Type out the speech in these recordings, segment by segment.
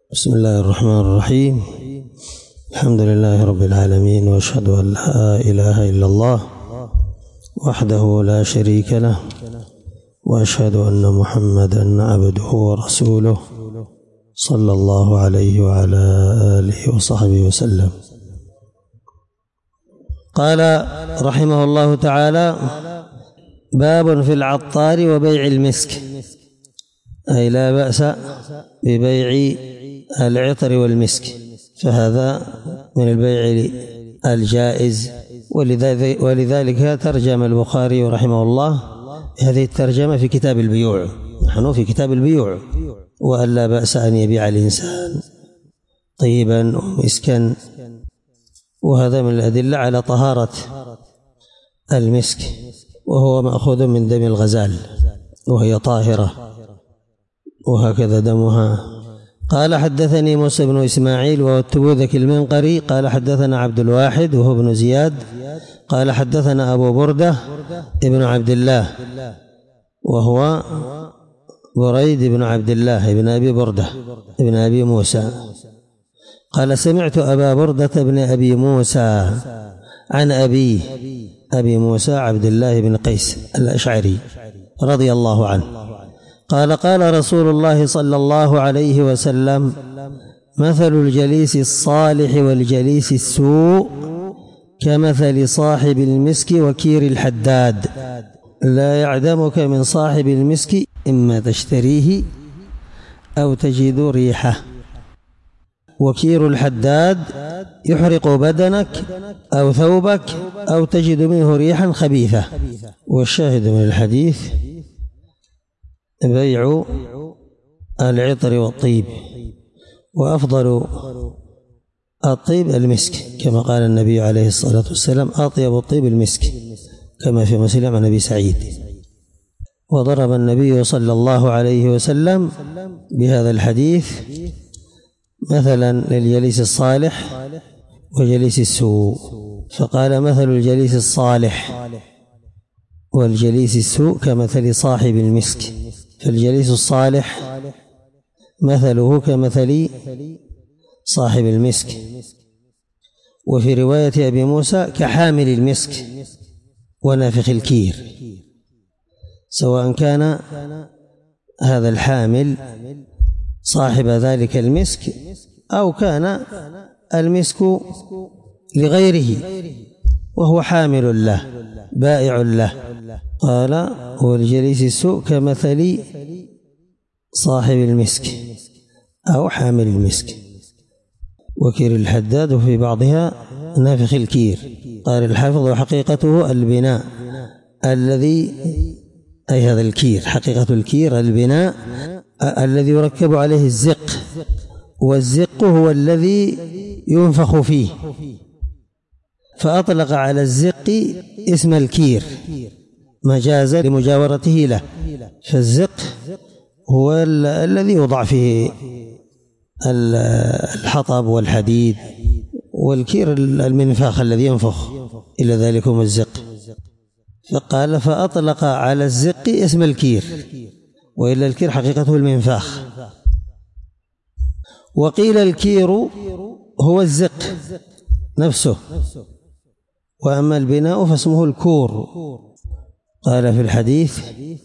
بسم الله الرحمن الرحيم. الحمد لله رب العالمين، وأشهد أن لا إله إلا الله وحده لا شريك له، وأشهد أن محمدًا عبده ورسوله صلى الله عليه وعلى آله وصحبه وسلم. قال رحمه الله تعالى: باب في العطار وبيع المسك، أي لا بأس ببيع العطر والمسك، فهذا من البيع الجائز. ولذلك ترجم البخاري رحمه الله هذه الترجمة في كتاب البيوع. نحن في كتاب البيوع، وأن لا بأس أن يبيع الإنسان طيبا ومسكا، وهذا من الأدلة على طهارة المسك، وهو مأخوذ من دم الغزال وهي طاهرة، وهكذا دمها. قال: حدثني موسى بن إسماعيل وهو التبوذكي المنقري قال: حدثنا عبد الواحد وهو ابن زياد قال: حدثنا أبو بردة ابن عبد الله وهو بريد بن عبد الله ابن أبي بردة ابن أبي موسى قال: سمعت أبا بردة بن أبي موسى عن أبي موسى عبد الله بن قيس الأشعري رضي الله عنه قال: قال رسول الله صلى الله عليه وسلم: مثل الجليس الصالح والجليس السوء كمثل صاحب المسك وكير الحداد، لا يعدمك من صاحب المسك إما تشتريه أو تجد ريحه، وكير الحداد يحرق بدنك أو ثوبك أو تجد منه ريحا خبيثة. والشاهد من الحديث بيع العطر والطيب، وأفضل الطيب المسك، كما قال النبي عليه الصلاة والسلام: أطيب الطيب المسك، كما في مسلم عن أبي سعيد. وضرب النبي صلى الله عليه وسلم بهذا الحديث مثلا للجليس الصالح وجليس السوء، فقال: مثل الجليس الصالح والجليس السوء كمثل صاحب المسك، فالجليس الصالح مثله كمثل صاحب المسك. وفي رواية أبي موسى: كحامل المسك ونافخ الكير، سواء كان هذا الحامل صاحب ذلك المسك أو كان المسك لغيره وهو حامل له بائع له. قال: والجليس السوء كمثل صاحب المسك أو حامل المسك وكير الحداد، وفي بعضها نافخ الكير. قال الحافظ: وحقيقته البناء الذي، أي هذا الكير، حقيقة الكير البناء الذي يركب عليه الزق، والزق هو الذي ينفخ فيه، فأطلق على الزق اسم الكير مجازا لمجاورته له، فالزق هو الذي يوضع فيه الحطب والحديد، والكير المنفاخ الذي ينفخ إلى ذلك هم الزق. فقال: فأطلق على الزق اسم الكير، وإلا الكير حقيقته المنفاخ. وقيل الكير هو الزق نفسه، وأما البناء فاسمه الكور. قال في الحديث: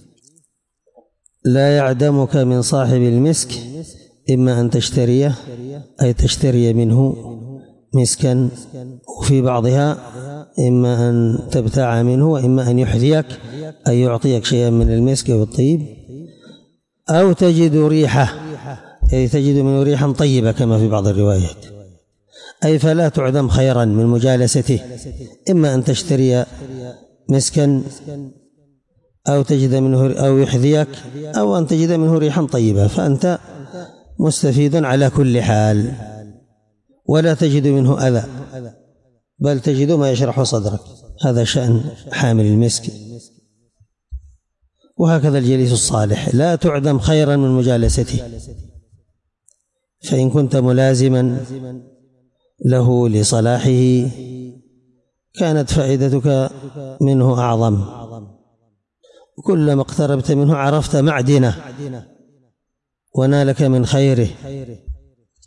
لا يعدمك من صاحب المسك إما أن تشتريه، أي تشتري منه مسكا، وفي بعضها إما أن تبتاع منه، وإما أن يحذيك، أي يعطيك شيئا من المسك والطيب، أو تجد ريحه، أي تجد منه ريحا طيبة كما في بعض الروايات، أي فلا تعدم خيرا من مجالسته، إما أن تشتري مسكا أو تجد منه، أو يحذيك، أو أن تجد منه ريحا طيبة، فأنت مستفيد على كل حال، ولا تجد منه أذى، بل تجد ما يشرح صدرك. هذا شأن حامل المسك. وهكذا الجليس الصالح لا تعدم خيرا من مجالسته، فإن كنت ملازما له لصلاحه كانت فائدتك منه أعظم، كلما اقتربت منه عرفت معدنه ونالك من خيره،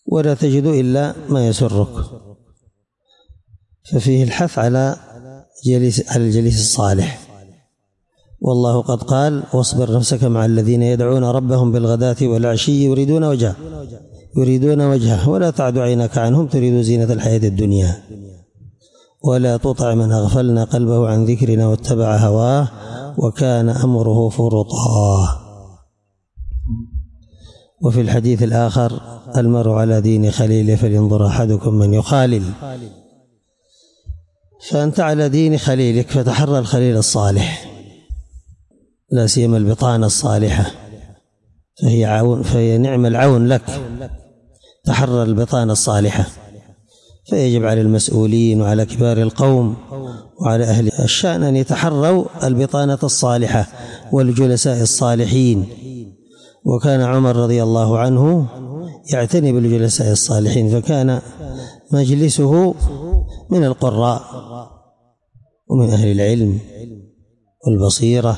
ولا تجد إلا ما يسرك. ففيه الحث على الجليس الصالح. والله قد قال: واصبر نفسك مع الذين يدعون ربهم بالغداة والعشي يريدون وجهه ولا تعد عينك عنهم تريد زينة الحياة الدنيا ولا تطع من أغفلنا قلبه عن ذكرنا واتبع هواه وكان أمره فرطا. وفي الحديث الآخر: المرء على دين خليله فلينظر أحدكم من يخالل. فأنت على دين خليلك فتحرى الخليل الصالح، لا سيما البطانة الصالحة، فهي نعم العون لك. تحرى البطانة الصالحة. فيجب على المسؤولين وعلى كبار القوم وعلى أهل الشأن أن يتحروا البطانة الصالحة والجلساء الصالحين. وكان عمر رضي الله عنه يعتني بالجلساء الصالحين، فكان مجلسه من القراء ومن أهل العلم والبصيرة،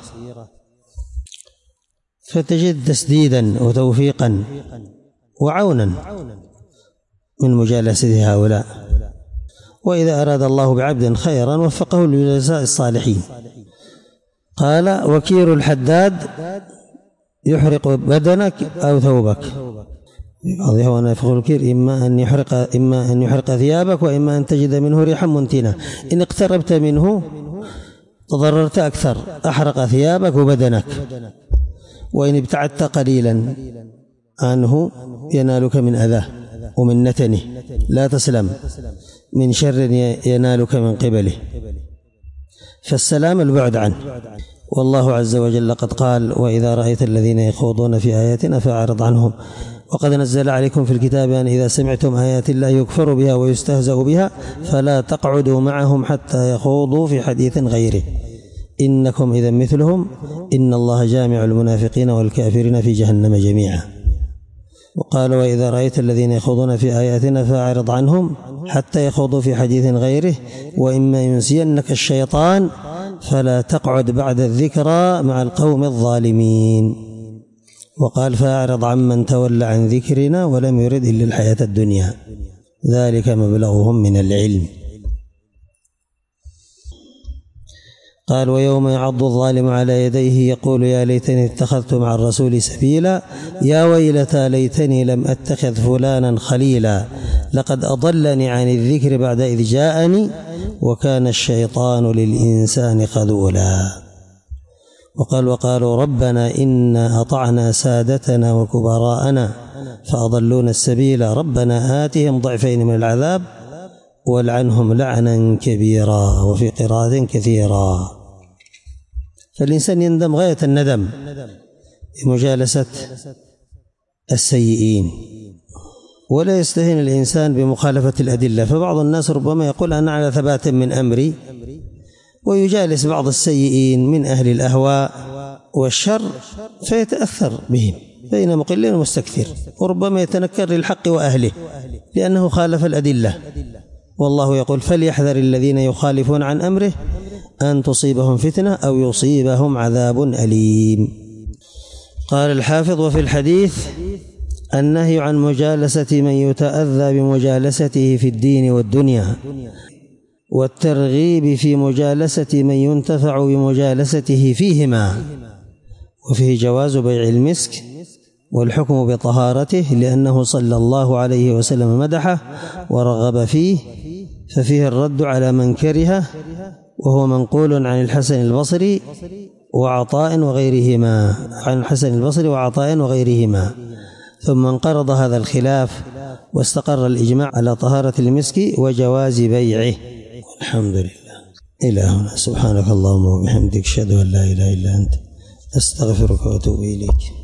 فتجد تسديدا وتوفيقا وعونا من مجالسة هؤلاء. وإذا أراد الله بعبد خيرا وفقه للجلساء الصالحين. قال: وكير الحداد يحرق بدنك أو ثوبك. بعضها أن يفعل الكير إما أن يحرق ثيابك وإما أن تجد منه ريحا منتنة. إن اقتربت منه تضررت أكثر، أحرق ثيابك وبدنك. وإن ابتعدت قليلا عنه ينالك من أذاه ومن نتنه، لا تسلم من شر ينالك من قبله. فالسلام البعد عنه. والله عز وجل قد قال: وإذا رأيت الذين يخوضون في آياتنا فأعرض عنهم وقد نزل عليكم في الكتاب أن إذا سمعتم آيات الله يكفر بها ويستهزأ بها فلا تقعدوا معهم حتى يخوضوا في حديث غيره إنكم إذا مثلهم إن الله جامع المنافقين والكافرين في جهنم جميعا. وقال: وإذا رأيت الذين يخوضون في آياتنا فأعرض عنهم حتى يخوضوا في حديث غيره وإما ينسينك الشيطان فلا تقعد بعد الذكرى مع القوم الظالمين. وقال: فأعرض عمن تولى عن ذكرنا ولم يرد إلا الحياة الدنيا ذلك مبلغهم من العلم. قال: ويوم يعض الظالم على يديه يقول يا ليتني اتخذت مع الرسول سبيلا يا ويلتى ليتني لم أتخذ فلانا خليلا لقد أضلني عن الذكر بعد إذ جاءني وكان الشيطان للإنسان خذولا. وقال: وقالوا ربنا إنا أطعنا سادتنا وكبراءنا فأضلونا السبيل ربنا آتهم ضعفين من العذاب والعنهم لعنا كبيرا. وفي قراءة كثيرا. فالإنسان يندم غاية الندم بمجالسة السيئين، ولا يستهين الإنسان بمخالفة الأدلة. فبعض الناس ربما يقول أنا على ثبات من أمري ويجالس بعض السيئين من أهل الأهواء والشر فيتأثر بهم بين مقل ومستكثر، وربما يتنكر للحق وأهله لأنه خالف الأدلة. والله يقول: فليحذر الذين يخالفون عن أمره أن تصيبهم فتنة أو يصيبهم عذاب أليم. قال الحافظ: وفي الحديث النهي عن مجالسة من يتأذى بمجالسته في الدين والدنيا، والترغيب في مجالسة من ينتفع بمجالسته فيهما. وفيه جواز بيع المسك والحكم بطهارته لأنه صلى الله عليه وسلم مدحه ورغب فيه، ففيه الرد على من كرهه، وهو منقول عن الحسن البصري وعطاء وغيرهما ثم انقرض هذا الخلاف واستقر الإجماع على طهارة المسك وجواز بيعه. الحمد لله. إلى هنا. سبحانك اللهم وبحمدك أشهد أن لا إله إلا أنت أستغفرك وأتوب إليك.